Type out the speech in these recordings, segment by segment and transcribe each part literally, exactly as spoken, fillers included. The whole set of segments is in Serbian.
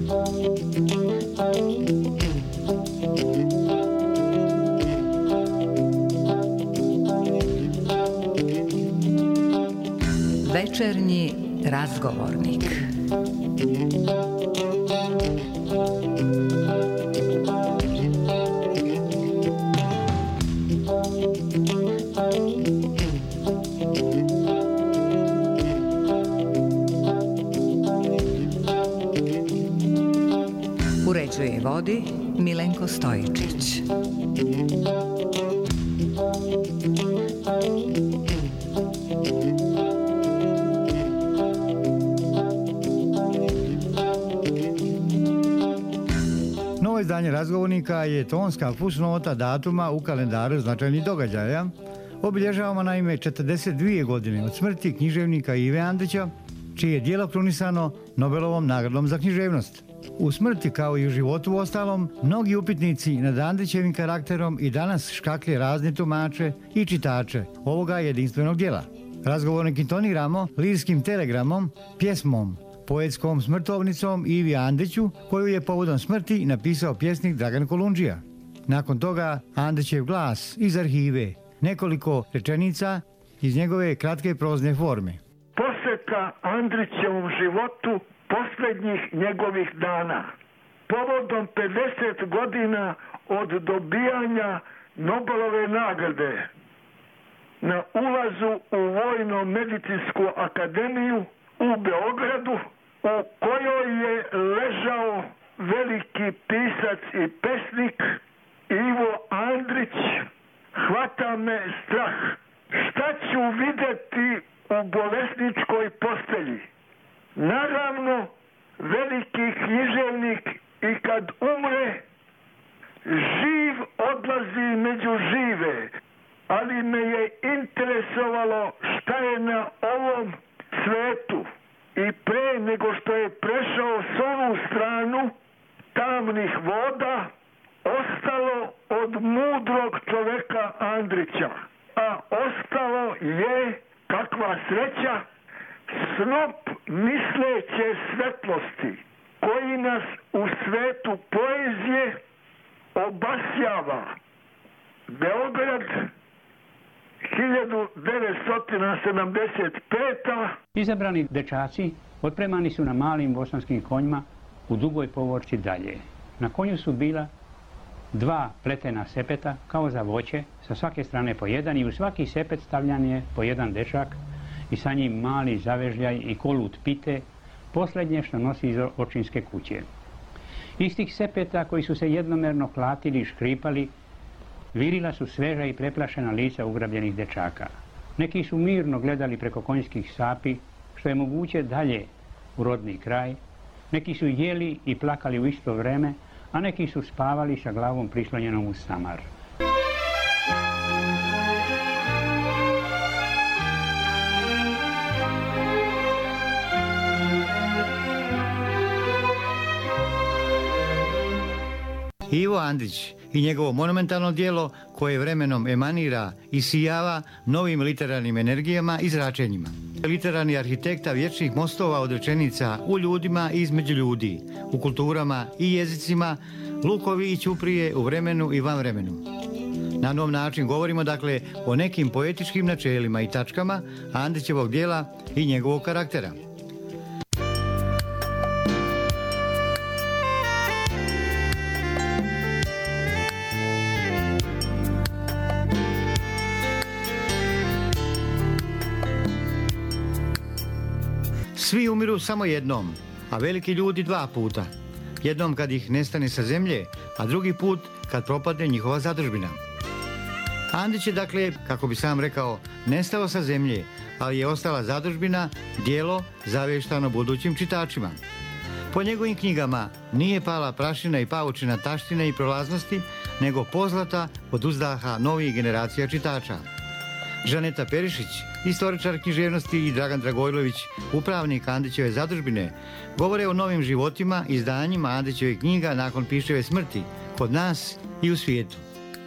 Večernji razgovornik. Uređuje i vodi Milenko Stojičić. Novo izdanje razgovornika je tonska fusnota datuma u kalendaru značajnih događaja. Obilježavamo naime četrdeset dvije godine od smrti književnika Ive Andrića, čije je djelo krunisano Nobelovom nagradom za književnost. U smrti, kao i u životu ostalom, mnogi upitnici nad Andrićevim karakterom i danas škaklje razne tumače i čitače ovoga jedinstvenog djela. Razgovornik intoniramo lirskim telegramom, pjesmom, poetskom smrtovnicom Ivi Andriću, koju je povodom smrti napisao pjesnik Dragan Kolundžija. Nakon toga Andrićev glas iz arhive, nekoliko rečenica iz njegove kratke prozne forme. Posveta Andrićevom životu posljednjih njegovih dana. Povodom pedeset godina od dobijanja Nobelove nagrade na ulazu u Vojno-medicinsku akademiju u Beogradu, u kojoj je ležao veliki pisac i pesnik Ivo Andrić, hvata me strah. Šta ću vidjeti u bolesničkoj postelji? Naravno, veliki književnik i kad umre, živ odlazi među žive, ali me je interesovalo šta je na ovom svetu i pre nego što je prešao s onu stranu tamnih voda ostalo od mudrog čoveka Andrića, a ostalo je, kakva sreća, snop misleće svetlosti koji nas u svetu poezije obasjava. Beograd, hiljadu devetsto sedamdeset peta. Izabrani dečaci otpremani su na malim bosanskim konjima u dugoj povorci dalje. Na konju su bila dva pletena sepeta kao za voće, sa svake strane po jedan, i u svaki sepet stavljan je po jedan dečak i sa njim mali zavežljaj i kolut pite, posljednje što nosi iz očinske kuće. Iz tih sepeta koji su se jednomerno klatili i škripali, virila su sveža i preplašena lica ugrabljenih dečaka. Neki su mirno gledali preko konjskih sapi, što je moguće dalje u rodni kraj, neki su jeli i plakali u isto vreme, a neki su spavali sa glavom prislonjenom uz samar. Ivo Andrić i njegovo monumentalno djelo koje vremenom emanira i sijava novim literarnim energijama i zračenjima. Literarni arhitekta vječnih mostova od rečenica u ljudima i između ljudi, u kulturama i jezicima, lukovi i ćuprije u vremenu i van vremenu. Na nov način govorimo dakle o nekim poetičkim načelima i tačkama Andrićevog djela i njegovog karaktera. Svi umiru samo jednom, a veliki ljudi dva puta. Jednom kad ih nestane sa zemlje, a drugi put kad propadne njihova zadržbina. Andrić je dakle, kako bi sam rekao, nestao sa zemlje, ali je ostala zadržbina, djelo zavještano budućim čitačima. Po njegovim knjigama nije pala prašina i paučina taštine i prolaznosti, nego pozlata od uzdaha novih generacija čitača. Žaneta Perišić, istoričar književnosti, i Dragan Dragojlović, upravnik Andrićeve zadržbine, govore o novim životima i izdanjima Andrićevih knjiga nakon piševe smrti, kod nas i u svijetu.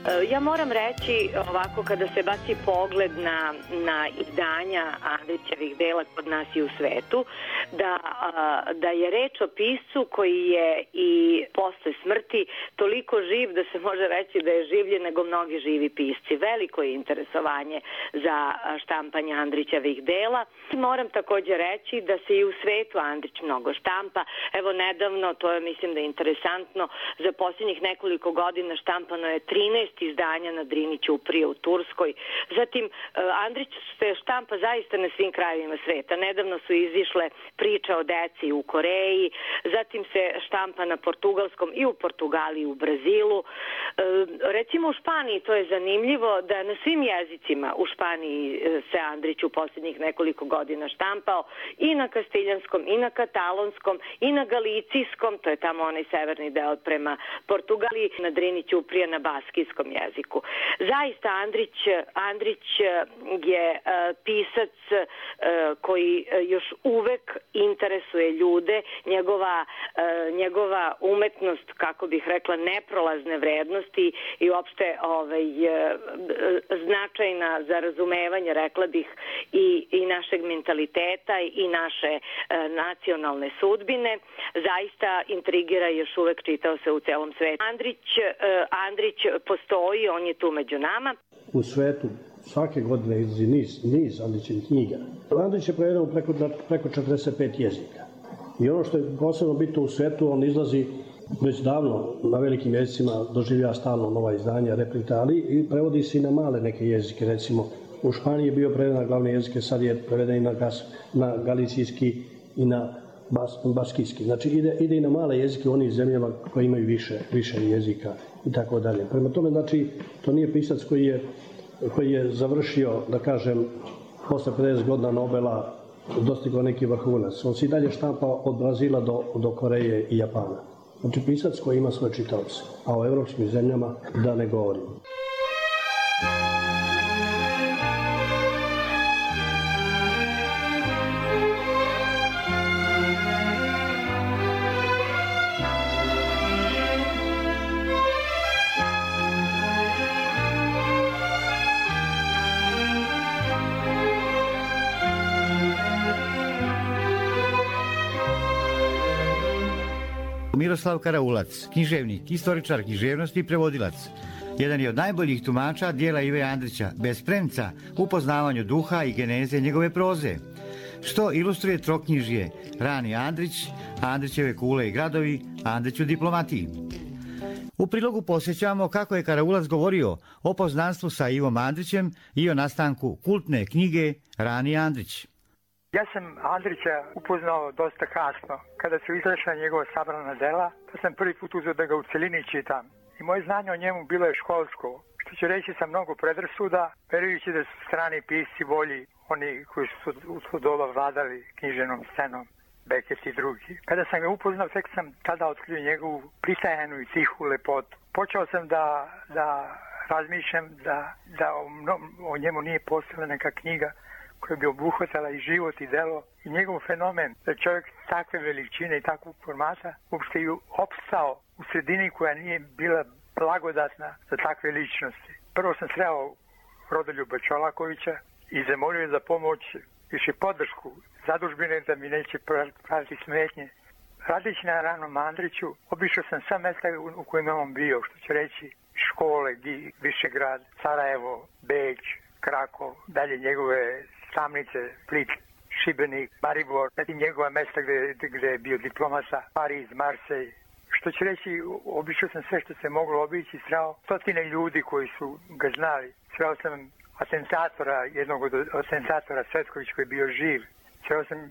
Ja moram reći ovako, kada se baci pogled na, na izdanja Andrićevih dela kod nas i u svetu, da, da je reč o piscu koji je i posle smrti toliko živ da se može reći da je življe nego mnogi živi pisci. Veliko je interesovanje za štampanje Andrićevih dela. Moram također reći da se i u svetu Andrić mnogo štampa. Evo nedavno, to je mislim da je interesantno, za posljednjih nekoliko godina štampano je trinaest izdanja na Drini ćuprije u Turskoj. Zatim, Andrić se štampa zaista na svim krajevima sveta. Nedavno su izišle priče o deci u Koreji, zatim se štampa na portugalskom i u Portugaliji i u Brazilu. E, recimo u Španiji, to je zanimljivo, da na svim jezicima u Španiji se Andrić u posljednjih nekoliko godina štampao i na kastiljanskom, i na katalonskom, i na galicijskom, to je tamo onaj severni deo prema Portugaliji, na Drini ćuprije na baskijskom jeziku. Zaista Andrić, Andrić je uh, pisac uh, koji još uvek interesuje ljude, njegova, uh, njegova umetnost, kako bih rekla, neprolazne vrednosti i uopšte ovaj, uh, značajna za razumevanje, rekla bih, i, i našeg mentaliteta i naše uh, nacionalne sudbine. Zaista intrigira još uvek, čitao se u celom svetu. Andrić, uh, Andrić postoji, on je tu među nama. U svetu svake godine izlazi niz, niz Andrićevih knjiga. Andrić je prevedeno preko, preko četrdeset pet jezika. I ono što je posebno bitno u svetu, on izlazi već davno na velikim jezicima, doživlja stalno nova izdanja, replika, ali i prevodi se i na male neke jezike. Recimo, u Španiji je bio preveden na glavne jezike, sad je preveden i na, gas, na galicijski i na bas, baskijski. Znači, ide, ide i na male jezike u onih zemljama koje imaju više, više jezika i tako dalje. Prema tome, znači, to nije pisac koji je, koji je završio, da kažem, posle pedeset godina Nobela, dostigao neki vrhunac. On se i dalje štampa od Brazila do, do Koreje i Japana. Znači, pisac koji ima svoje čitaoce, a o evropskim zemljama da ne govorim. Miroslav Karaulac, književnik, istoričar književnosti i prevodilac. Jedan je od najboljih tumača dijela Ive Andrića, bez premca u poznavanju duha i geneze njegove proze, što ilustruje troknjižje Rani Andrić, Andrićeve kule i gradovi, Andrić u diplomatiji. U prilogu posjećamo kako je Karaulac govorio o poznanstvu sa Ivom Andrićem i o nastanku kultne knjige Rani Andrić. Ja sam Andrića upoznao dosta kasno. Kada su izašla njegova sabrana dela, to sam prvi put uzeo da ga u celini čitam. I moje znanje o njemu bilo je školsko, što će reći sa mnogo predrasuda, verujući da su strani pisci bolji, oni koji su u doba vladali književnom scenom, Beckett i drugi. Kada sam ga upoznao, tek sam tada otkrio njegovu pritajenu i tihu lepotu. Počeo sam da, da razmišljam da, da o, o njemu nije postojala neka knjiga koja bi obuhvatala i život i delo i njegov fenomen da čovjek takve veličine i takvog formata uopšte i opstao u sredini koja nije bila blagodatna za takve ličnosti. Prvo sam sreo Rodoljuba Čolakovića i zamolio za pomoć, više podršku zadužbine da mi neće praviti smetnje. Radeći na Ranom Andriću, obišao sam sva mesta u kojima on bio, što će reći škole, Višegrad, Sarajevo, Beč, Krakov, dalje njegove samnice, Split, Šibenik, Maribor, zatim njegova mesta gde, gde je bio diplomata, Pariz, Marsej. Što će reći, obišao sam sve što se moglo obići, sreo stotine ljudi koji su ga znali. Sreo sam atentatora, jednog od atentatora Svetković koji je bio živ. Sreo sam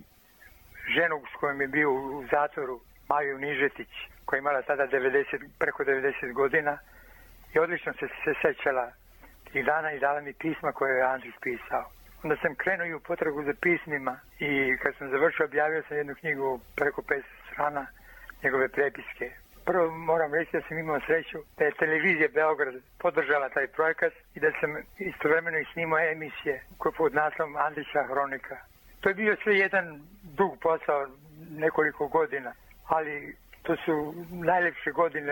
ženu s kojom je bio u zatvoru, Maju Nižetić, koja je imala tada devedeset, preko devedeset godina i odlično se, se sećala tih dana i dala mi pisma koje je Andrić pisao. Onda sam krenuo i u potragu za pismima i kad sam završio objavio sam jednu knjigu preko pedeset strana, njegove prepiske. Prvo moram reći da sam imao sreću da je televizija Beograd podržala taj projekat i da sam istovremeno i snimao emisije koje pod naslovom Andrića hronika. To je bio sve jedan dug posao nekoliko godina, ali to su najlepše godine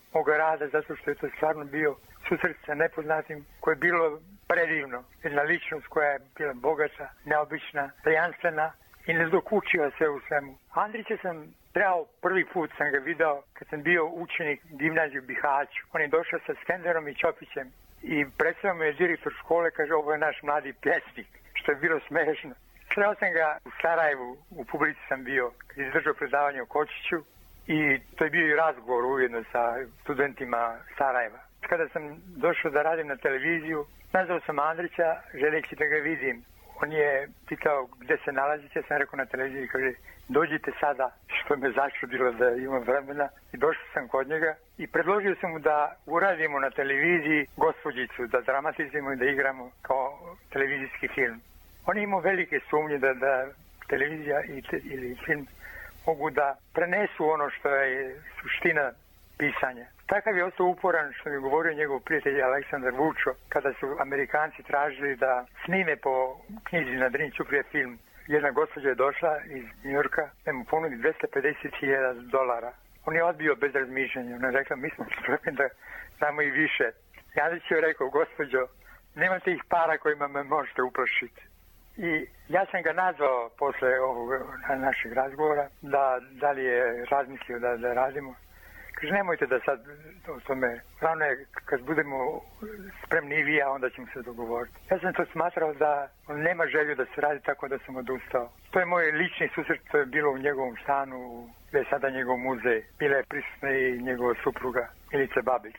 moga rada, zato što je to stvarno bio susret sa nepoznatim, koje je bilo predivno. Jedna ličnost koja je bila bogata, neobična, tajanstvena i nezdokučiva sve u svemu. Andrića sam trebao, prvi put sam ga video kad sam bio učenik gimnaziju u Bihaću. On je došao sa Skenderom i Ćopićem i predstavio me je direktor škole, kaže ovo je naš mladi pjesnik, što je bilo smešno. Sreo sam ga u Sarajevu, u publici sam bio, kad je izdržao predavanje u Kočiću i to je bio i razgovor ujedno sa studentima Sarajeva. Kada sam došao da radim na televiziju, nazvao sam Andrića želeći da ga vidim. On je pitao gdje se nalazite, sam rekao na televiziji, kaže dođite sada, što me začudilo da imam vremena. I došao sam kod njega i predložio sam mu da uradimo na televiziji Gospođicu, da dramatizujemo i da igramo kao televizijski film. On je imao velike sumnje da, da televizija i te, ili film mogu da prenesu ono što je suština pisanja. Takav je ostao uporan, što mi govorio njegov prijatelj Aleksandar Vučo, kada su Amerikanci tražili da snime po knjizi na Drini Ćuprije film. Jedna gospođa je došla iz Njujorka, da mu ponudi dvesta pedeset hiljada dolara. On je odbio bez razmišljanja. Ona je rekla, mi smo spremni da damo i više. Andrić je rekao, gospođo, nemate ih para kojima me možete uplašiti. I ja sam ga nazvao posle ovog našeg razgovora, da, da li je razmislio da, da radimo. Kaže, nemojte da sad o tome, ravno je kad budemo spremni i vi, a onda ćemo se dogovoriti. Ja sam to smatrao da on nema želju da se radi, tako da sam odustao. To je moj lični susret, to je bilo u njegovom stanu, gdje je sada njegov muzej. Bila je prisutna i njegova supruga, Milica Babić.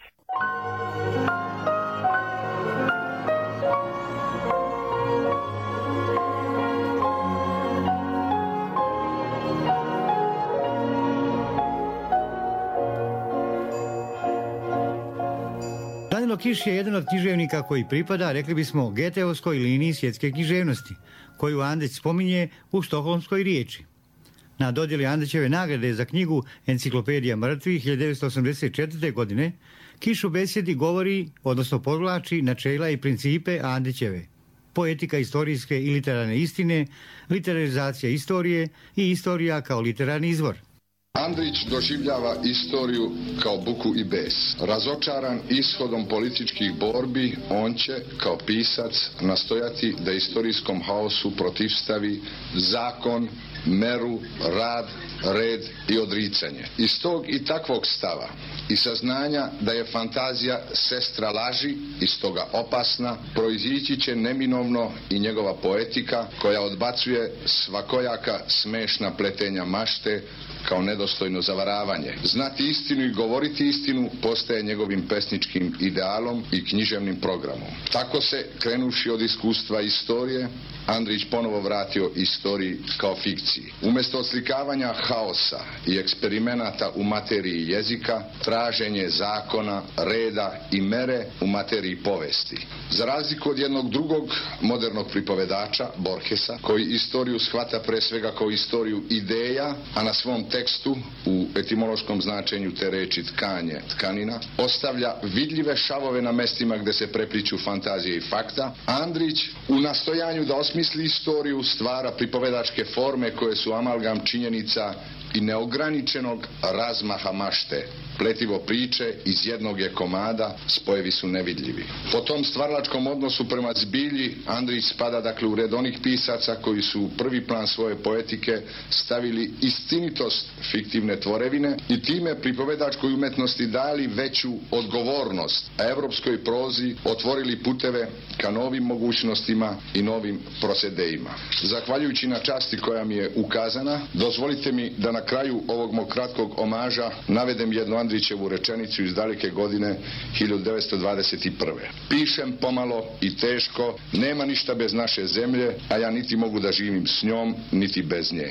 Danilo Kiš je jedan od književnika koji pripada, rekli bismo, Geteovskoj liniji svjetske književnosti, koju Andrić spominje u Štokholmskoj riječi. Na dodjeli Andrićeve nagrade za knjigu Enciklopedija mrtvih hiljadu devetsto osamdeset četvrte. godine Kiš u besjedi govori, odnosno podvlači načela i principe Andrićeve. Poetika istorijske i literarne istine, literarizacija istorije i istorija kao literarni izvor. Andrić doživljava istoriju kao buku i bes. Razočaran ishodom političkih borbi, on će, kao pisac, nastojati da istorijskom haosu protivstavi zakon, meru, rad, red i odricanje. Iz tog i takvog stava i saznanja da je fantazija sestra laži i stoga opasna, proizići će neminovno i njegova poetika koja odbacuje svakojaka smešna pletenja mašte kao nedostojno zavaravanje. Znati istinu i govoriti istinu postaje njegovim pesničkim idealom i književnim programom. Tako se, krenuši od iskustva istorije, Andrić ponovo vratio istoriji kao fikciji. Umjesto odslikavanja haosa i eksperimenata u materiji jezika, traženje zakona, reda i mere u materiji povesti. Za razliku od jednog drugog modernog pripovedača, Borgesa, koji istoriju shvata pre svega kao istoriju ideja, a na svom tekstu, u etimološkom značenju te reči tkanje, tkanina, ostavlja vidljive šavove na mestima gde se prepliću fantazije i fakta, Andrić u nastojanju da osmisli istoriju stvara pripovedačke forme koje su amalgam činjenica i neograničenog razmaha mašte. Pletivo priče iz jednog je komada, spojevi su nevidljivi. Po tom stvaralačkom odnosu prema zbilji Andrić spada dakle u red onih pisaca koji su u prvi plan svoje poetike stavili istinitost fiktivne tvorevine i time pripovedačkoj umetnosti dali veću odgovornost, a evropskoj prozi otvorili puteve ka novim mogućnostima i novim procedejima. Zahvaljujući na časti koja mi je ukazana, dozvolite mi da na kraju ovog mog kratkog omaža navedem jednu Andrićevu rečenicu iz daleke godine hiljadu devetsto dvadeset prve. Pišem pomalo i teško, nema ništa bez naše zemlje, a ja niti mogu da živim s njom, niti bez nje.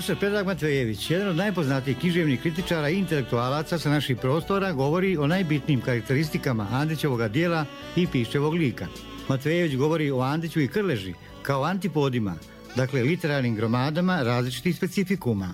Profesor Predrag Matvejević, jedan od najpoznatijih književnih kritičara i intelektualaca sa naših prostora, govori o najbitnijim karakteristikama Andrićevoga dijela i Piščevog lika. Matvejević govori o Andriću i Krleži kao antipodima, dakle literarnim gromadama različitih specifikuma.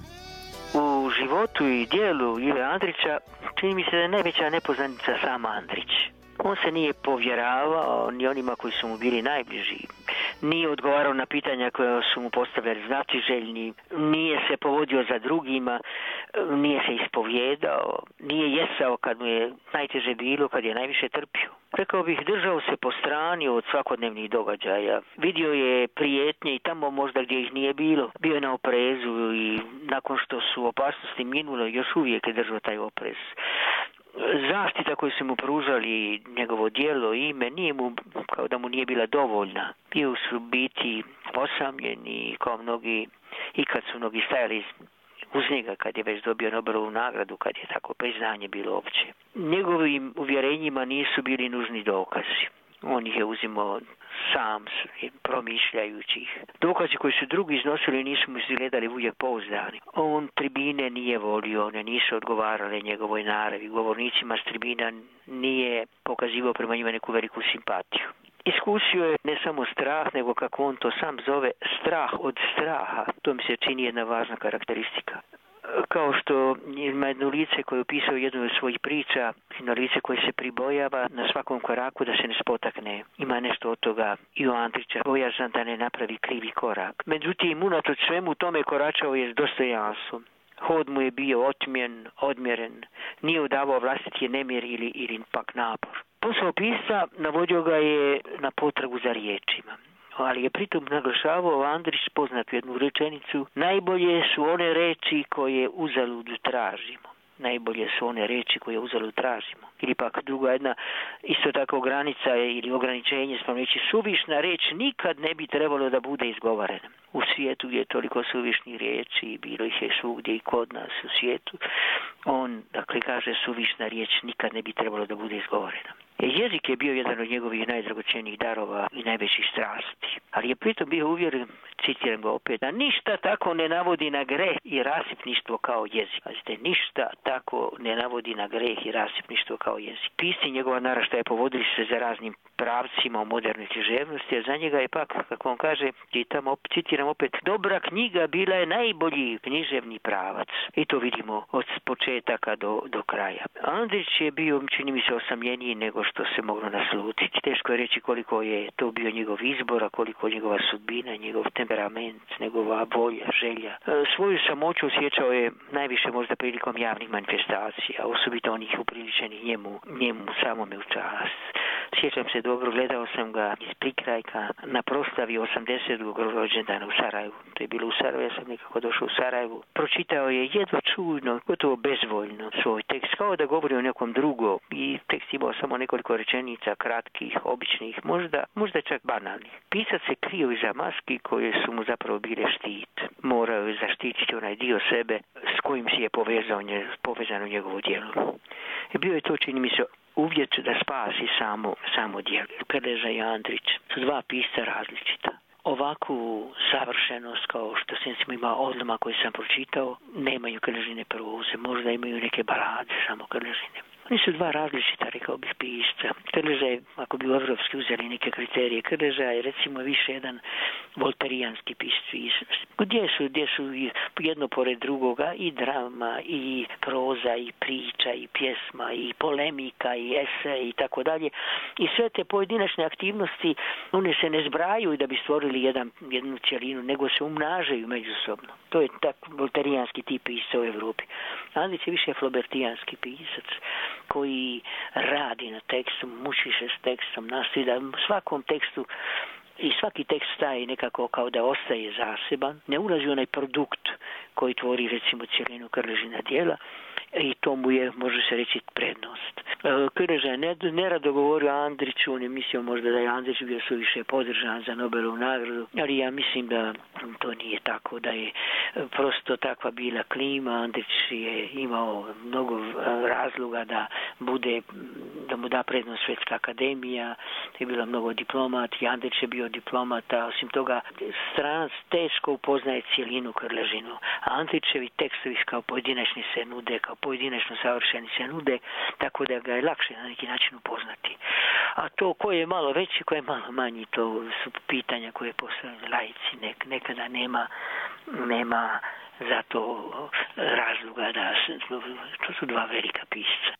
U životu i dijelu Ive Andrića čini mi se da je najveća nepoznanica sam Andrić. On se nije povjeravao ni onima koji su mu bili najbliži. Nije odgovarao na pitanja koja su mu postavljali znatiželjni, nije se povodio za drugima, nije se ispovjedao, nije jesao kad mu je najteže bilo, kad je najviše trpio. Rekao bih, držao se po strani od svakodnevnih događaja. Vidio je prijetnje i tamo možda gdje ih nije bilo. Bio je na oprezu i nakon što su opasnosti minule, još uvijek je držao taj oprez. Zaštita koju su mu pružali, njegovo djelo, ime, nije mu, kao da mu nije bila dovoljna. Bio su biti osamljeni kao mnogi, i kad su mnogi stajali uz njega, kad je već dobio Nobelovu nagradu, kad je tako priznanje bilo opće. Njegovim uvjerenjima nisu bili nužni dokazi. On ih je uzimao sam, promišljajući ih. Dokazi koji su drugi iznosili nisu mu izgledali uvijek pouzdani. On tribine nije volio, one nisu odgovarale njegovoj naravi. Govornicima s tribina nije pokazivao prema njima neku veliku simpatiju. Iskusio je ne samo strah, nego kako on to sam zove, strah od straha. To mi se čini jedna važna karakteristika. Kao što ima jedno lice koje je opisao jednu od svojih priča, jedno lice koje se pribojava na svakom koraku da se ne spotakne. Ima nešto od toga i u Andrića, bojazan da ne napravi krivi korak. Međutim, unatoč svemu tome koračao je s dostojanstvom. Hod mu je bio otmjen, odmjeren, nije udavao vlastiti nemjer ili, ili pak napor. Posao pisca navodio ga je na potragu za riječima. Ali je pritom naglašavao Andrić poznatu jednu rečenicu: najbolje su one reči koje uzalud tražimo. Najbolje su one reči koje uzalud tražimo. Ili pak druga jedna, isto tako granica ili ograničenje, smo reći, suvišna reč nikad ne bi trebalo da bude izgovorena. U svijetu je toliko suvišnih riječi, bilo ih je svugdje i kod nas u svijetu. On, dakle, kaže suvišna riječ nikad ne bi trebalo da bude izgovorena. Jezik je bio jedan od njegovih najdragoćenijih darova i najvećih strasti, ali je pritom bio uvjeren, citiram ga opet, da ništa tako ne navodi na greh i rasipništvo kao jezik. Pazite, ništa tako ne navodi na greh i rasipništvo kao jezik. Pisci njegova naraštaja povodili se za raznim pravcima u modernoj književnosti, a za njega je pak, kako on kaže, čitam, citiram opet, dobra knjiga bila je najbolji književni pravac. I to vidimo od početaka do, do kraja. Andrić je bio, čini mi se, osamljeniji nego što se moglo naslutiti. Teško je reći koliko je to bio njegov izbor, a koliko njegova sudbina, njegov temperament, njegova volja, želja. Svoju samoću osjećao je najviše možda prilikom javnih manifestacija, osobito onih upriličenih njemu, njemu samome u čast. Sjećam se dobro, gledao sam ga iz prikrajka na proslavi osamdesetog rođendana u Sarajevu. To je bilo u Sarajevu, ja sam nekako došao u Sarajevu. Pročitao je jedva čujno, gotovo bezvoljno svoj tekst, kao da govori o nekom drugom, i tekst imao samo nekoliko rečenica, kratkih, običnih, možda, možda čak banalnih. Pisac se krio iza maski koje su mu zapravo bile štit. Morao je zaštititi onaj dio sebe s kojim si je povezao, povezano njegovo djelo. I bio je to, čini mi se, uvjet da spasi samo, samo djelo. Krleža i Andrić su dva pisca različita. Ovakvu savršenost kao što sam imao odloma koje sam pročitao, nemaju Krležine proze, možda imaju neke balade samo Krležine. Oni su dva različita, rekao bih, pisca. Krleža je, ako bi u evropski uzeli neke kriterije, Krleža je recimo više jedan volterijanski pisac, gdje su, gdje su jedno pored drugoga i drama, i proza, i priča, i pjesma, i polemika, i esej, i tako dalje. I sve te pojedinačne aktivnosti, one se ne zbrajaju da bi stvorili jedan, jednu cjelinu, nego se umnažaju međusobno. To je tak volterijanski tip pisca u Evropi. Andrić je više flobertijanski pisac, koji radi na tekstu, muči se s tekstom, nastoji da u svakom tekstu i svaki tekst staje nekako kao da ostaje zaseban, ne ulazi u onaj produkt koji tvori recimo cijelinu Krležina djela, i to mu je, može se reći, prednost. Krleža je nerado govorio o Andriću, on je mislio možda da je Andrić bio suviše podržan za Nobelovu nagradu, ali ja mislim da to nije tako, da je prosto takva bila klima. Andrić je imao mnogo razloga da bude, da mu da prednost Švedska akademija, je bila mnogo diplomat, i Andrić je bio diplomata, osim toga stranac teško upoznaje cijelinu Krležinu, a Andrićevi tekstovi kao pojedinačni se nude, kao pojedinačno savršeni se nude, tako da ga je lakše na neki način upoznati. A to ko je malo veći, ko je malo manji, to su pitanja koje postavljaju laici. Nek, nekada nema, nema za to razloga da to su dva velika pisca.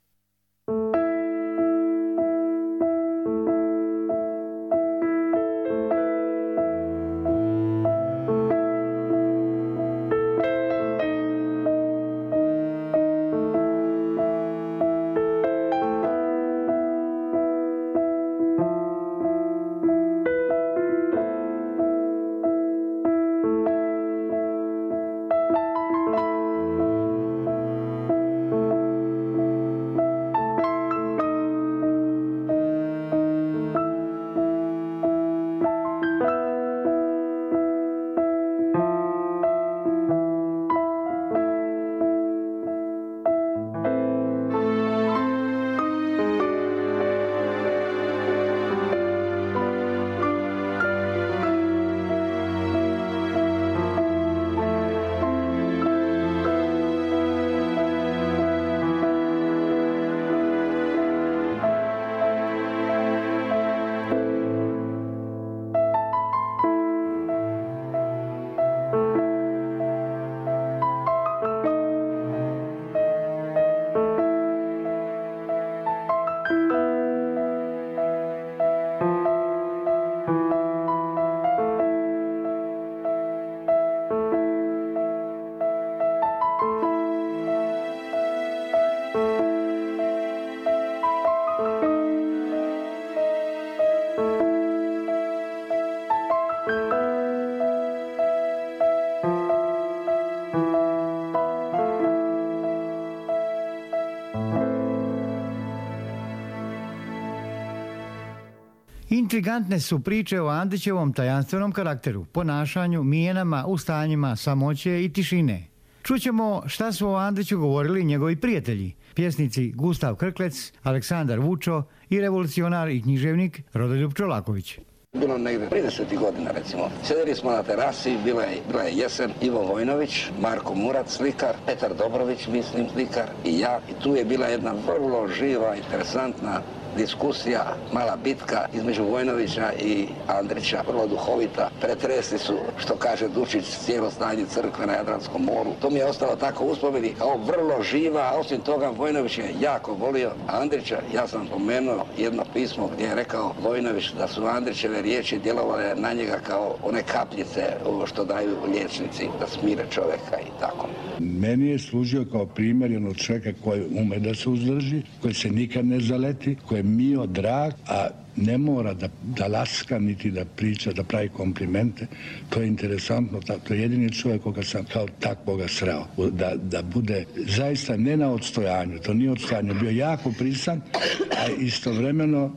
Intrigantne su priče o Andrićevom tajanstvenom karakteru, ponašanju, mijenama, ustanjima, samoće i tišine. Čućemo šta su o Andriću govorili njegovi prijatelji, pjesnici Gustav Krklec, Aleksandar Vučo i revolucionar i književnik Rodoljub Čolaković. Bilo negdje tridesetih godina, recimo. Sjedili smo na terasi, bila je, bila je jesen, Ivo Vojnović, Marko Murat, slikar, Petar Dobrović, mislim, slikar, i ja. I tu je bila jedna vrlo živa, interesantna diskusija, mala bitka između Vojnovića i Andrića, vrlo duhovita. Pretresli su, što kaže Dučić, cijelo stanje crkve na Jadranskom moru. To mi je ostalo tako u uspomeni kao vrlo živa, a osim toga Vojnović je jako volio Andrića. Ja sam pomenuo jedno pismo gdje je rekao Vojnović da su Andrićeve riječi djelovale na njega kao one kapljice što daju liječnici da smire čovjeka i tako. Meni je služio kao primjer jednog čovjeka koji ume da se uzdrži, koji se nikad ne zaleti, koji je mio, drag, a ne mora da, da laska niti da priča, da pravi komplimente. To je interesantno, to je jedini čovjek koga sam kao takvoga sreo. Da, da bude zaista ne na odstojanju, to nije odstojanje, bio jako prisan, a istovremeno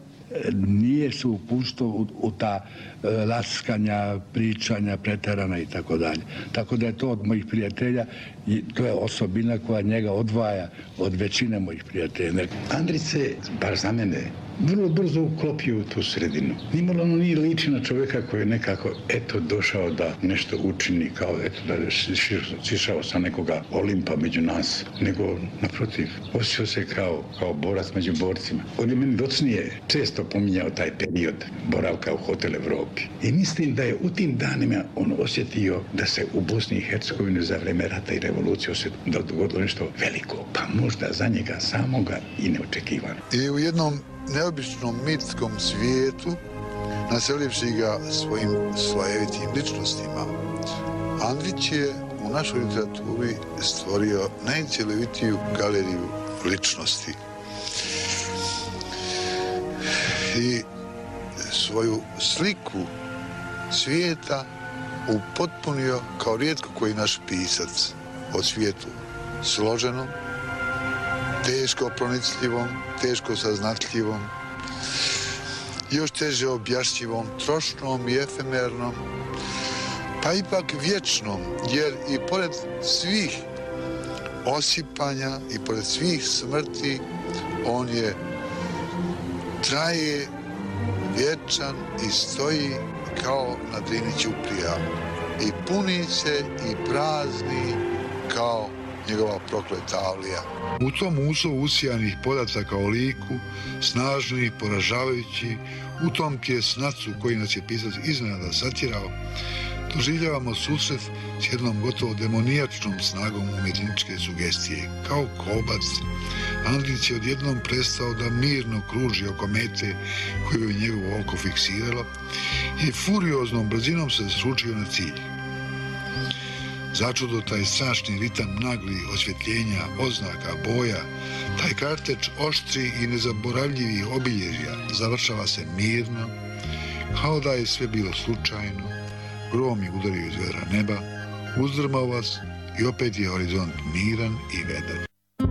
nije se upuštao u, u ta e, laskanja, pričanja, preterana i tako dalje. Tako da je to od mojih prijatelja i to je osobina koja njega odvaja od većine mojih prijatelja. Andrić se, bar za mene, vrlo brzo uklopio u tu sredinu. Nimalo ono nije liči na čovjeka koji je nekako, eto, došao da nešto učini, kao, eto, da je sišao sa nekoga Olimpa među nas, nego, naprotiv, osjećao se kao, kao borac među borcima. On je meni docnije često pominjao taj period boravka u Hotel Evropi. I mislim da je u tim danima on osjetio da se u Bosni i Hercegovini za vreme rata i revolucije se dogodilo nešto veliko, pa možda za njega samoga i neočekivano. I u jednom neobičnom mitskom svijetu, naselivši ga svojim slajevitim ličnostima, Andrić je u našoj literaturi stvorio najcjelovitiju galeriju ličnosti. I svoju sliku svijeta upotpunio kao rijetko koji naš pisac o svijetu složenom, teško pronicljivom, teško saznatljivom, još teže objašnjivom, trošnom i efemernom, pa ipak vječnom, jer i pored svih osipanja i pored svih smrti, on je traje, vječan i stoji kao na Drini ćuprija i puni se i prazni kao njegova prokleta avlija. U tom usovu usijanih podataka o liku, snažnih, poražavajući, u tom kjesnacu koji nas je pisac iznenada satjerao, doživljavamo susret s jednom gotovo demonijačnom snagom umjetničke sugestije. Kao kobac, Andrić je odjednom prestao da mirno kruži oko mete koju je njegovo oko fiksiralo i furioznom brzinom se sručio na cilj. Začudo taj strašni ritam nagli osvjetljenja, oznaka, boja, taj karteč oštri i nezaboravljivih obilježja završava se mirno, kao da je sve bilo slučajno. Grom je udario iz vedra neba, uzdrmao vas i opet je horizont miran i vedan.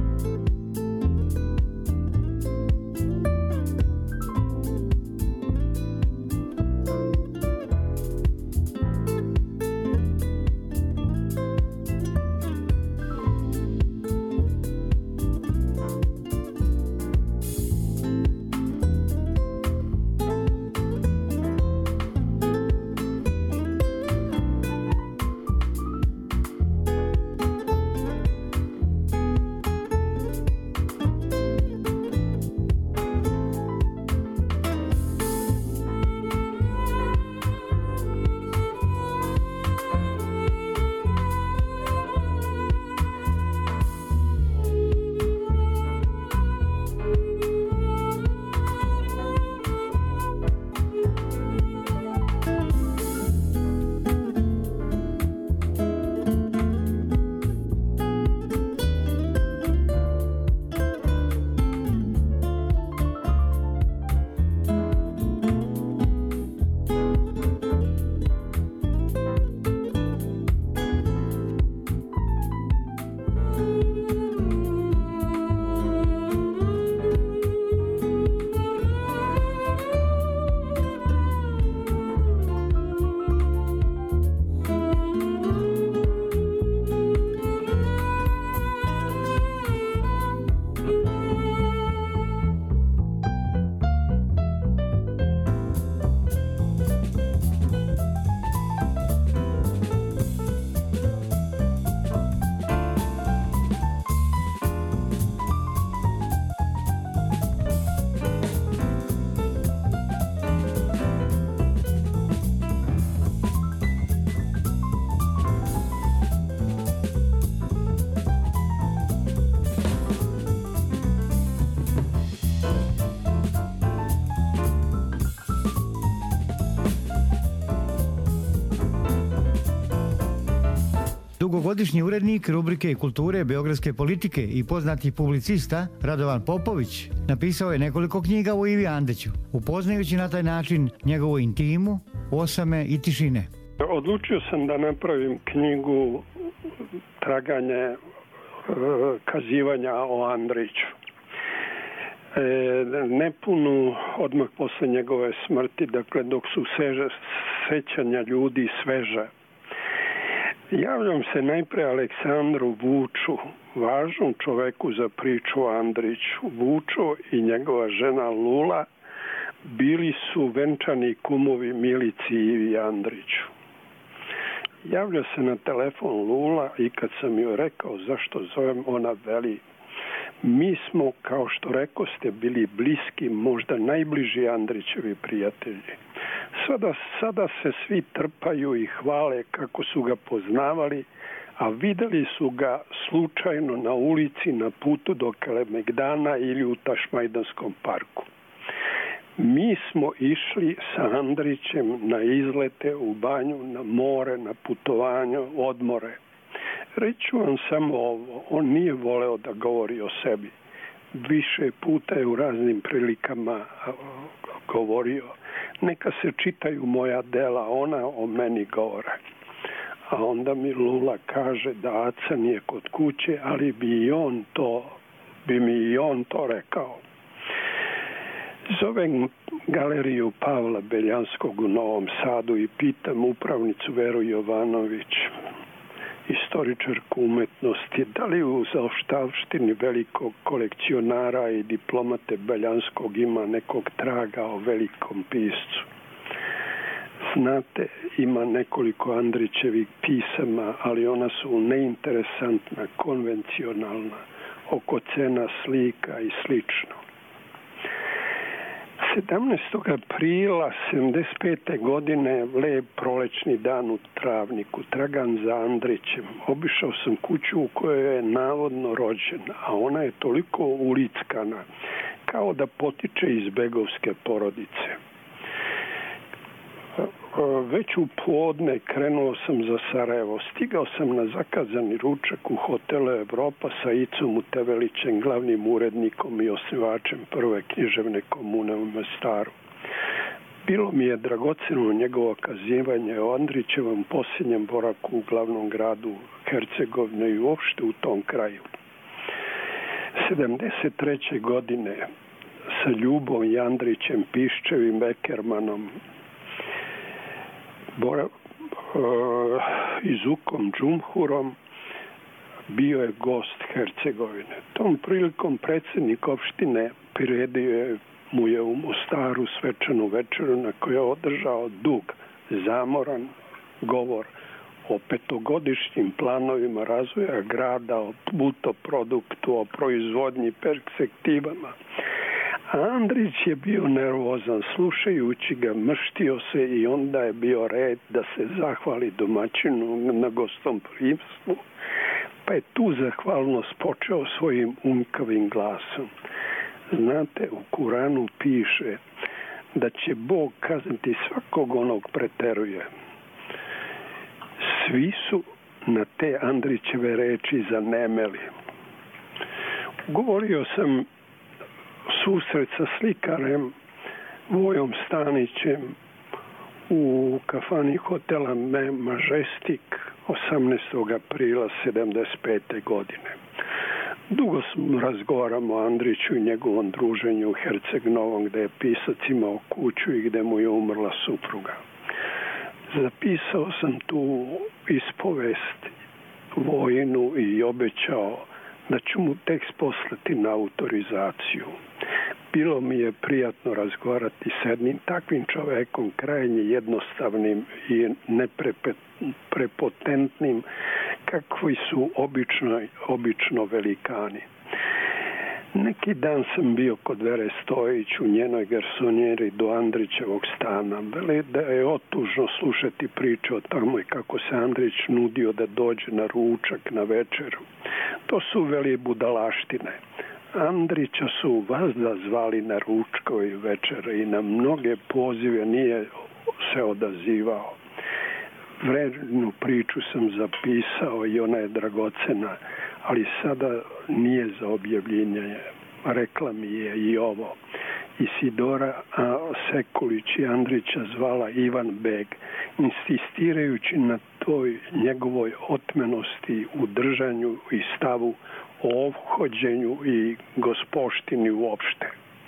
Dugogodišnji urednik rubrike kulture beogradske politike i poznati publicista Radovan Popović napisao je nekoliko knjiga o Ivi Andriću, upoznajući na taj način njegovu intimu, osame i tišine. Odlučio sam da napravim knjigu traganje, kazivanja o Andriću. E, nepunu odmah posle njegove smrti, dakle dok su seže, sećanja ljudi sveže. Javljam se najpre Aleksandru Vuču, važnom čoveku za priču o Andriću. Vučo i njegova žena Lula bili su venčani kumovi Milici i Ivi Andriću. Javlja se na telefon Lula i kad sam joj rekao zašto zovem, ona veli: mi smo, kao što rekoste, bili bliski, možda najbliži Andrićevi prijatelji. Sada, sada se svi trpaju i hvale kako su ga poznavali, a videli su ga slučajno na ulici na putu do Kalemegdana ili u Tašmajdanskom parku. Mi smo išli sa Andrićem na izlete u banju, na more, na putovanje, odmore. Reću vam samo ovo, on nije voleo da govori o sebi. Više puta je u raznim prilikama govorio: neka se čitaju moja dela, ona o meni govore. A onda mi Lula kaže da Aca nije kod kuće, ali bi i on to, bi mi i on to rekao. Zovem galeriju Pavla Beljanskog u Novom Sadu i pitam upravnicu Veru Jovanović, istoričarku umetnosti, da li u zaoštavštini velikog kolekcionara i diplomate Beljanskog ima nekog traga o velikom piscu. Znate, ima nekoliko Andrićevih pisama, ali ona su neinteresantna, konvencionalna, oko cena slika i slično. sedamnaestog aprila sedamdeset pete. godine, lep prolećni dan u Travniku, tragam za Andrićem. Obišao sam kuću u kojoj je navodno rođen, a ona je toliko ulickana, kao da potiče iz begovske porodice. Već u podne krenuo sam za Sarajevo. Stigao sam na zakazani ručak u hotelu Evropa sa Icom Utevelićem, glavnim urednikom i osnivačem prve književne komune u Mostaru. Bilo mi je dragoceno njegovo kazivanje o Andrićevom posljednjem boravku u glavnom gradu Hercegovine i uopšte u tom kraju. sedamdeset treće. godine sa Ljubom i Andrićem, Piščevim, Ekermanom, Bora, uh, i Zukom Džumhurom bio je gost Hercegovine. Tom prilikom predsjednik opštine priredio mu je u Mostaru svečanu večeru na kojoj je održao dug, zamoran govor o petogodišnjim planovima razvoja grada, o multoproduktu, o proizvodnji, perspektivama. Andrić je bio nervozan, slušajući ga mrštio se i onda je bio red da se zahvali domaćinu na gostoprimstvu, pa je tu zahvalnost počeo svojim umkavim glasom. Znate, u Kuranu piše da će Bog kazniti svakog onog preteruje. Svi su na te Andrićeve reči zanemeli. Govorio sam susret sa slikarem Vojom Stanićem u kafani hotela Majestic osamnaestog aprila sedamdeset pete. godine. Dugo smo razgovaramo o Andriću i njegovom druženju u Herceg Novom, gde je pisac imao kuću i gde mu je umrla supruga. Zapisao sam tu ispovest Vojinu i obećao da ću mu tekst poslati na autorizaciju. Bilo mi je prijatno razgovarati s jednim takvim čovekom, krajnje jednostavnim i neprepotentnim, kakvi su obično, obično velikani. Neki dan sam bio kod Vere Stojić u njenoj garsonjeri do Andrićevog stana. Veli da je otužno slušati priče o tome kako se Andrić nudio da dođe na ručak, na večeru. To su veli budalaštine. Andrića su vazda zvali na ručkove i večere i na mnoge pozive nije se odazivao. Vrednu priču sam zapisao i ona je dragocena, ali sada nije za objavljenje. Rekla mi je i ovo. Isidora Sekulić i Andrića zvala Ivan Beg, insistirajući na toj njegovoj otmenosti u držanju i stavu o ophođenju i gospoštini uopšte.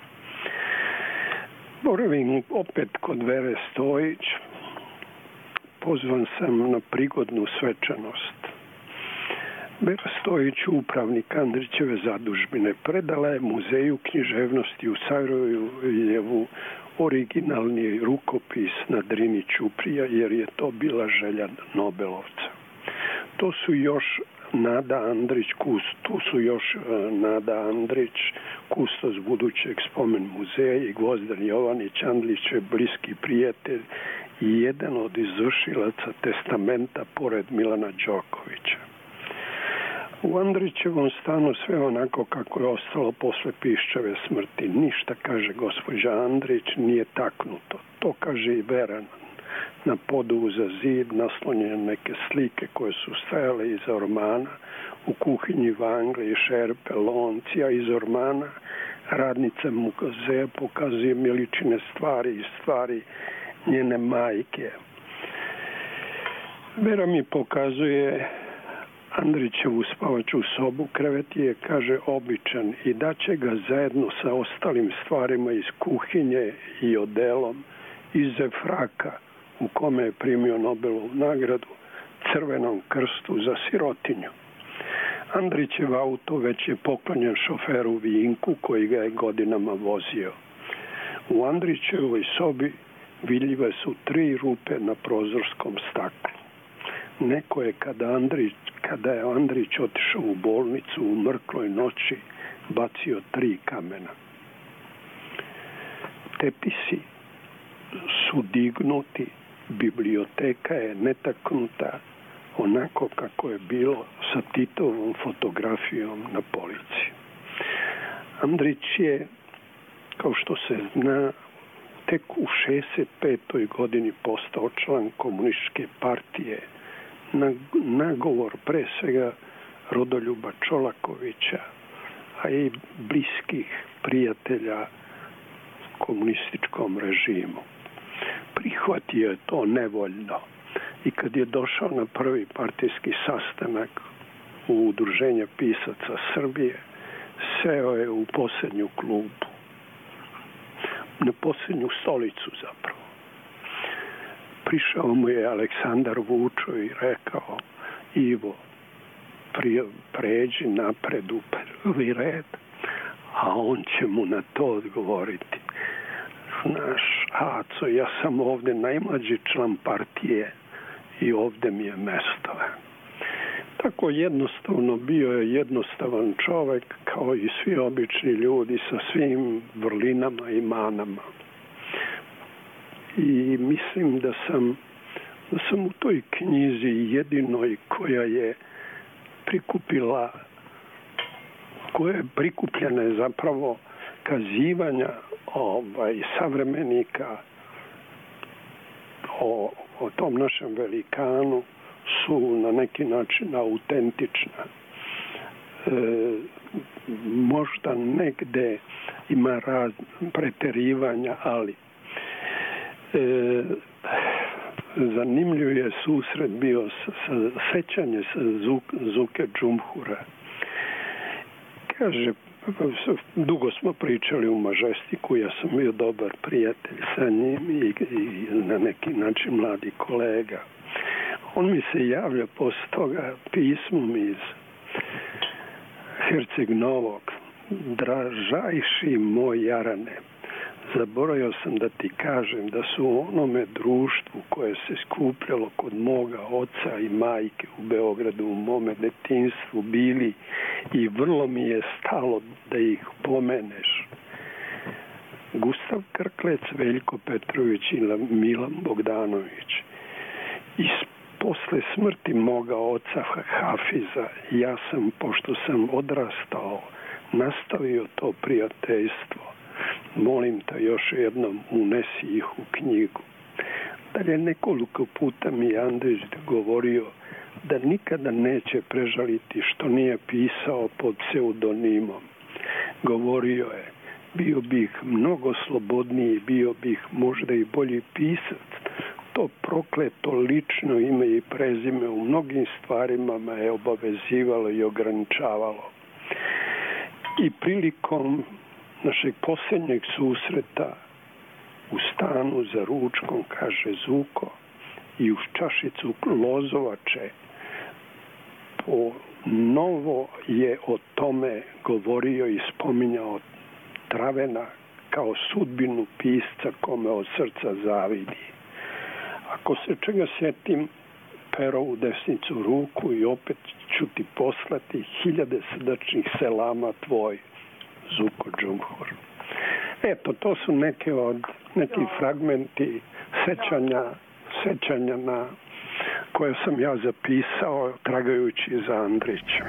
Boravim opet kod Vere Stojić. Pozvan sam na prigodnu svečanost. Vera Stojić, upravnik Andrićeve zadužbine, predala je Muzeju književnosti u Sarajevu originalni rukopis na Drini Ćuprija, jer je to bila želja Nobelovca. To su još Nada Andrić, tu su još Nada Andrić, kustos budućeg spomen muzeja, i Gvozden Jovanić, Andrićev bliski prijatelj i jedan od izvršilaca testamenta pored Milana Đokovića. U Andrićevom stanu sve onako kako je ostalo posle Piščeve smrti. Ništa, kaže gospođa Andrić, nije taknuto. To kaže i Vera. Na podu za zid naslonjene neke slike koje su stajale iza ormana, u kuhinji vangle i šerpe, lonci, a iz ormana radnica muzeja pokazuje Miličine stvari i stvari njene majke. Vera mi pokazuje Andrićevu spavaću sobu, krevet je, kaže, običan i daće ga zajedno sa ostalim stvarima iz kuhinje i odelom, iza fraka u kome je primio Nobelovu nagradu, Crvenom krstu za sirotinju. Andrićev auto već je poklonjen šoferu Vinku koji ga je godinama vozio. U Andrićevoj sobi vidljive su tri rupe na prozorskom staklu. Neko je kada, Andrić, kada je Andrić otišao u bolnicu u mrkloj noći bacio tri kamena. Tepisi su dignuti, biblioteka je netaknuta onako kako je bilo sa Titovom fotografijom na polici. Andrić je, kao što se zna, tek u šezdeset petoj godini postao član komunističke partije na nagovor pre svega Rodoljuba Čolakovića, a i bliskih prijatelja komunističkom režimu. Prihvatio je to nevoljno i kad je došao na prvi partijski sastanak u Udruženje pisaca Srbije, seo je u posljednju klubu, na posljednju stolicu zapravo. Prišao mu je Aleksandar Vučo i rekao: Ivo, pređi napred u prvi red, a on će mu na to odgovoriti: znaš, Aco, ja sam ovdje najmlađi član partije i ovdje mi je mesto. Tako jednostavno, bio je jednostavan čovjek kao i svi obični ljudi sa svim vrlinama i manama. I mislim da sam, da sam u toj knjizi jedinoj koja je prikupila, koja je prikupljena zapravo kazivanja ovaj, savremenika o, o tom našem velikanu su na neki način autentična. E, možda negde ima raz, preterivanja, ali e, zanimljiv je susret bio sa, sa sećanje sa Zuk, Zuke Džumhura. Kaže, dugo smo pričali u Mažestiku, ja sam bio dobar prijatelj sa njim i, i na neki način mladi kolega. On mi se javlja posle toga pismom iz Herceg Novog: dražajši moj Jarane, zaboravio sam da ti kažem da su u onome društvu koje se skupljalo kod moga oca i majke u Beogradu u mome detinjstvu bili i vrlo mi je stalo da ih pomeneš Gustav Krklec, Veljko Petrović i Milan Bogdanović. I posle smrti moga oca Hafiza ja sam, pošto sam odrastao, nastavio to prijateljstvo. Molim te još jednom, unesi ih u knjigu. Dalje, nekoliko puta mi Andrić govorio da nikada neće prežaliti što nije pisao pod pseudonimom. Govorio je: bio bih mnogo slobodniji, bio bih možda i bolji pisac. To prokleto lično ime i prezime u mnogim stvarima me je obavezivalo i ograničavalo. I prilikom našeg posljednjeg susreta u stanu za ručkom, kaže Zuko, i uz čašicu lozovače, po novo je o tome govorio i spominjao Travena kao sudbinu pisca kome od srca zavidi. Ako se čega sjetim, pero u desnicu ruku i opet ću ti poslati hiljade srdačnih selama tvoj, Zuko Džumhur. Eto, to su neke od, neki fragmenti sećanja, sećanja na koje sam ja zapisao tragajući za Andrićem.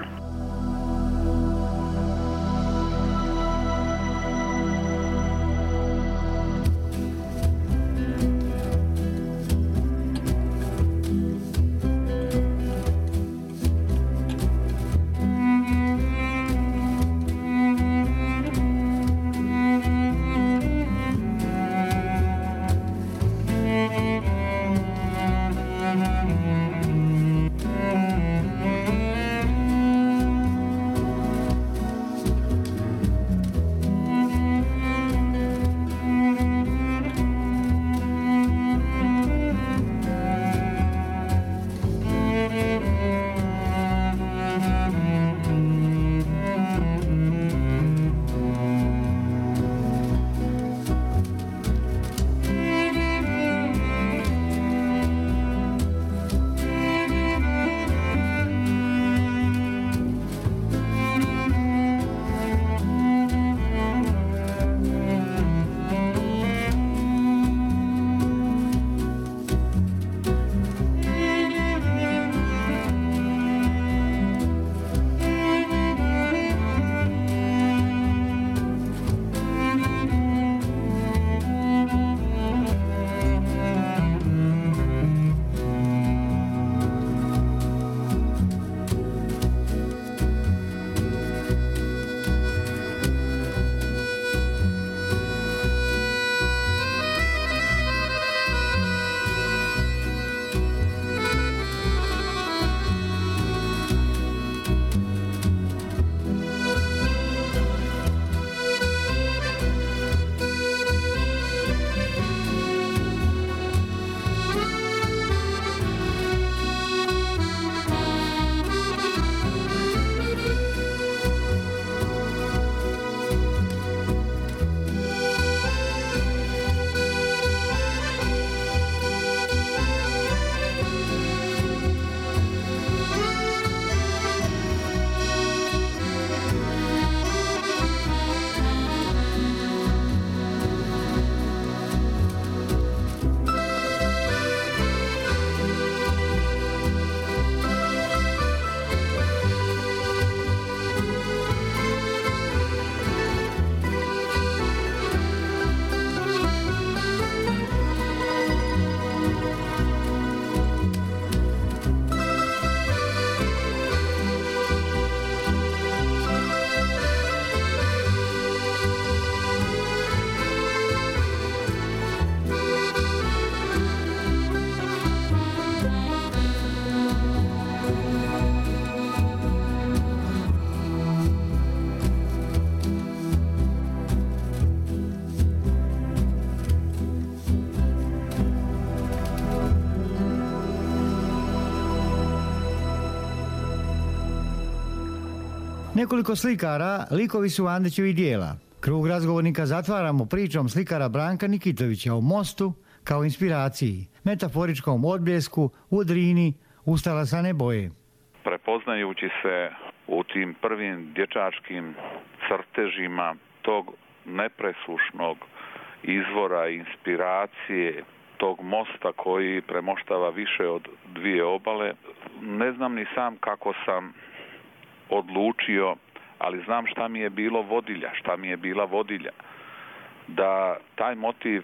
Nekoliko slikara, likovi su Andrićevih dijela. Krug razgovornika zatvaramo pričom slikara Branka Nikitovića o mostu kao inspiraciji, metaforičkom odbljesku u Drini ustalasane boje. Prepoznajući se u tim prvim dječačkim crtežima tog nepresušnog izvora inspiracije, tog mosta koji premoštava više od dvije obale, ne znam ni sam kako sam odlučio, ali znam šta mi je bilo vodilja, šta mi je bila vodilja. Da taj motiv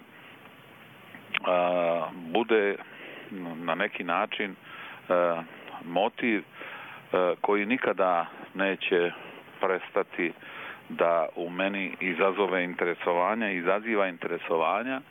a, bude na neki način a, motiv a, koji nikada neće prestati da u meni izazove interesovanja, izaziva interesovanja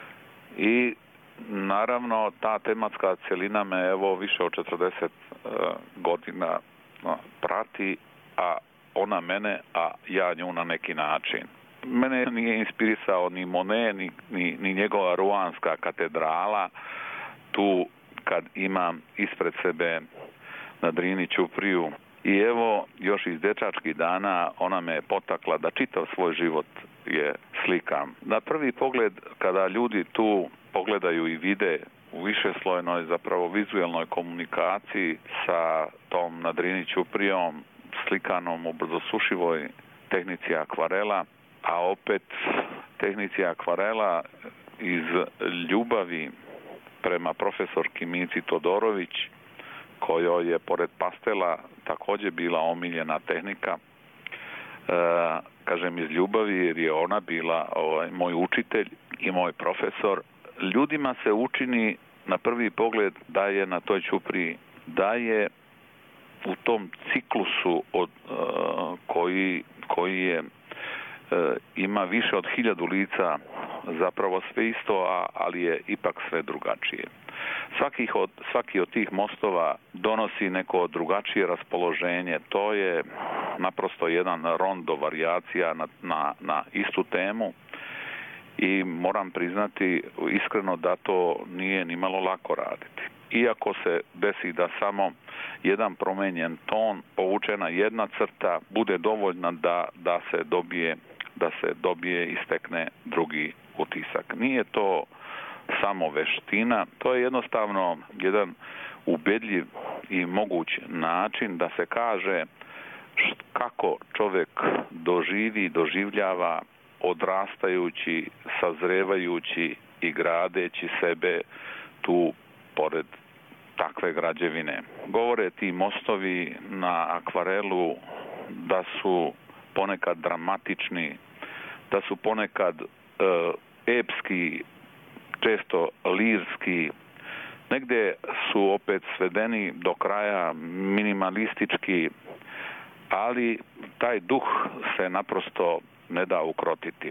i naravno ta tematska cjelina me evo više od četrdeset uh, godina uh, prati, a ona mene, a ja nju na neki način. Mene nije inspirisao ni Monet, ni, ni, ni njegova Ruanska katedrala, tu kad imam ispred sebe na Drini ćupriju. I evo, još iz dječačkih dana ona me je potakla da čitav svoj život je slikam. Na prvi pogled, kada ljudi tu pogledaju i vide u višeslojnoj, zapravo vizualnoj komunikaciji sa tom na Drini ćuprijom, slikanom u brzosušivoj tehnici akvarela, a opet tehnici akvarela iz ljubavi prema profesorki Mici Todorović, kojoj je pored pastela također bila omiljena tehnika. E, kažem iz ljubavi jer je ona bila ovaj, moj učitelj i moj profesor. Ljudima se učini na prvi pogled da je na toj ćupriji, da je u tom ciklusu od, uh, koji, koji je uh, ima više od hiljadu lica zapravo sve isto, a, ali je ipak sve drugačije. Svakih od, svaki od tih mostova donosi neko drugačije raspoloženje. To je naprosto jedan rondo varijacija na, na, na istu temu i moram priznati iskreno da to nije ni malo lako raditi. Iako se desi da samo jedan promijenjen ton, povučena jedna crta, bude dovoljna da, da se dobije, da se dobije i stekne drugi utisak. Nije to samo veština, to je jednostavno jedan ubedljiv i moguć način da se kaže kako čovjek doživi, doživljava odrastajući, sazrevajući i gradeći sebe tu pored takve građevine. Govore ti mostovi na akvarelu da su ponekad dramatični, da su ponekad e, epski, često lirski, negdje su opet svedeni do kraja minimalistički, ali taj duh se naprosto ne da ukrotiti.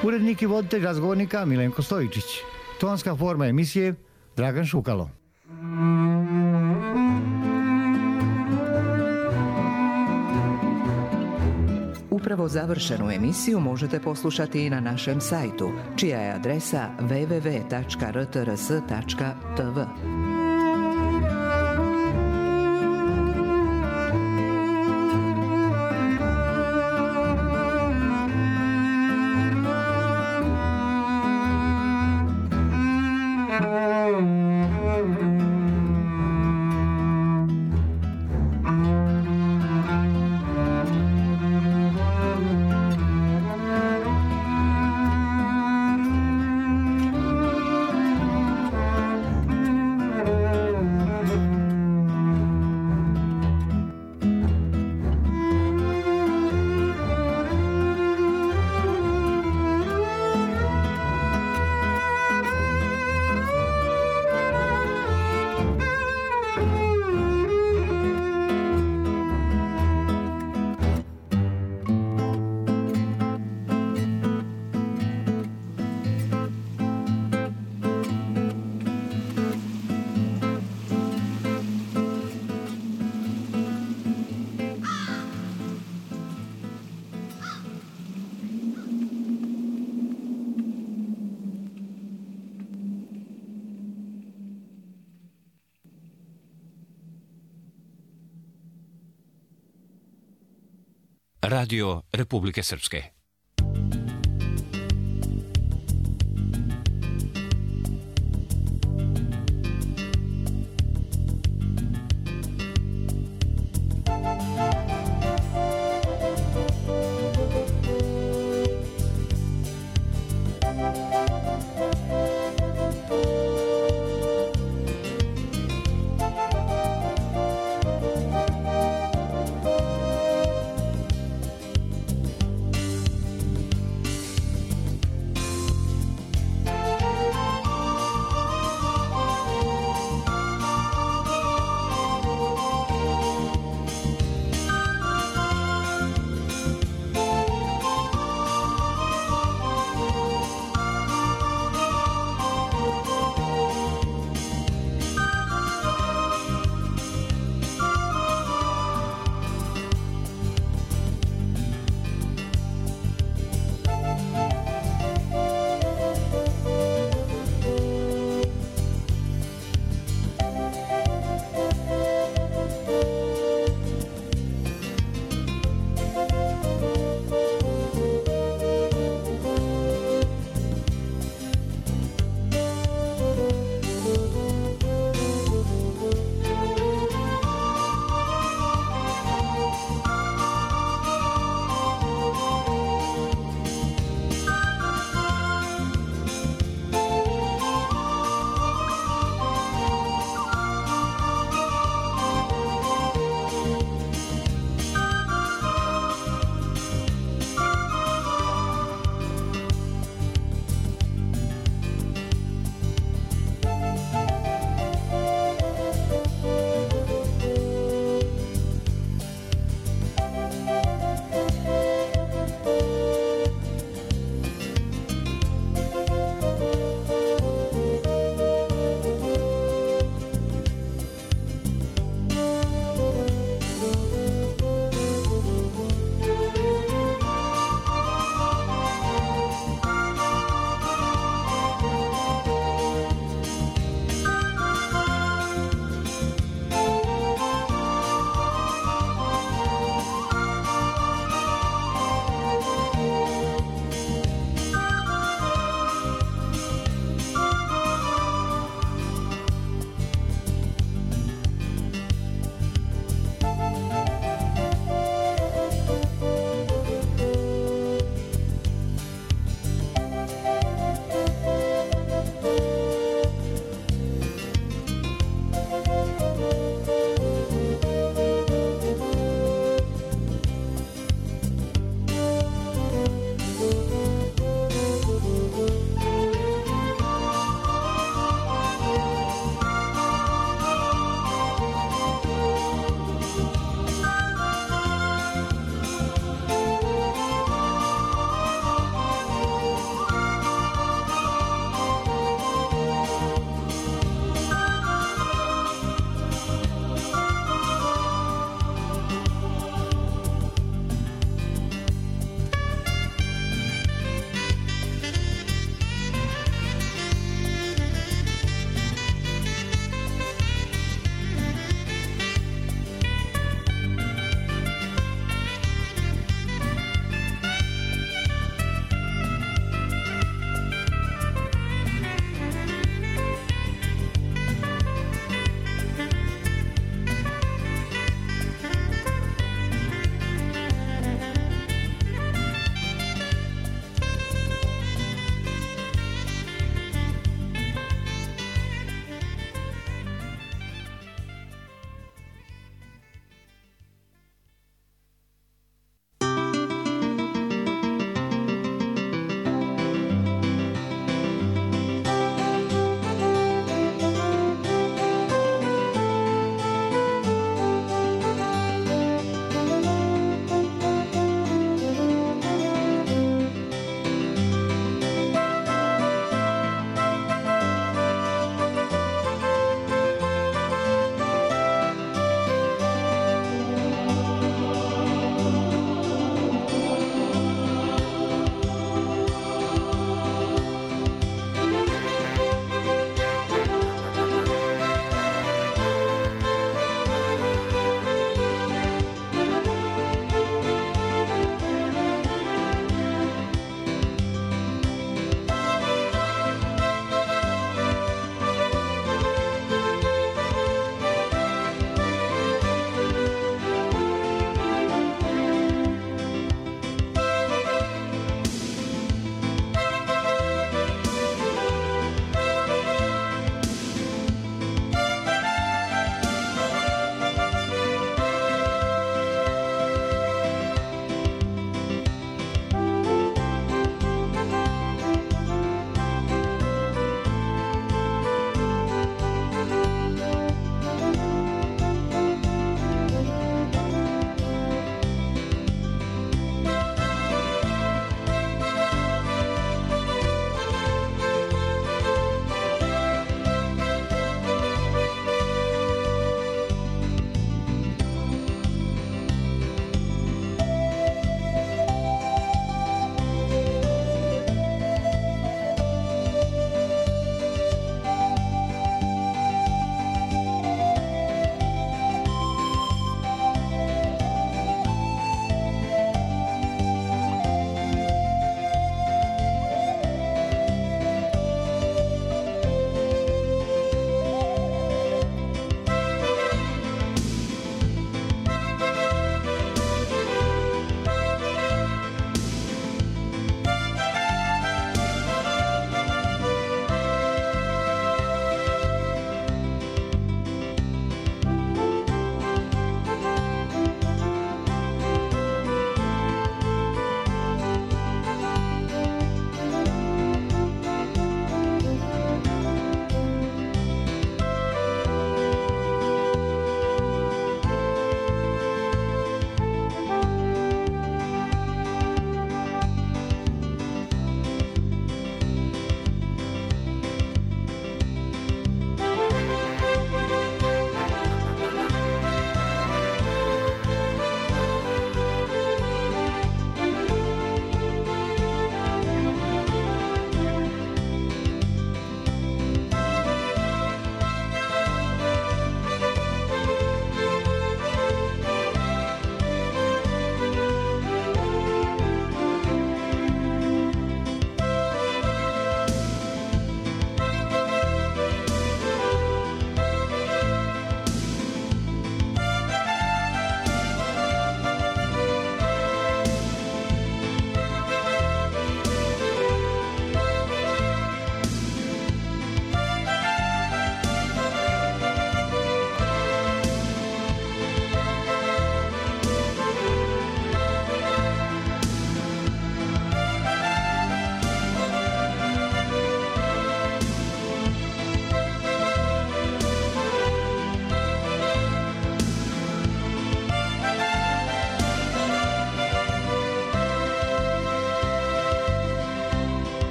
Urednik i voditelj razgovornika Milenko Stojičić. Tonska forma emisije Dragan Šukalo. Upravo završenu emisiju možete poslušati i na našem sajtu, čija je adresa w w w tačka r t r s tačka t v. Radio Republike Srpske.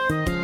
Thank you.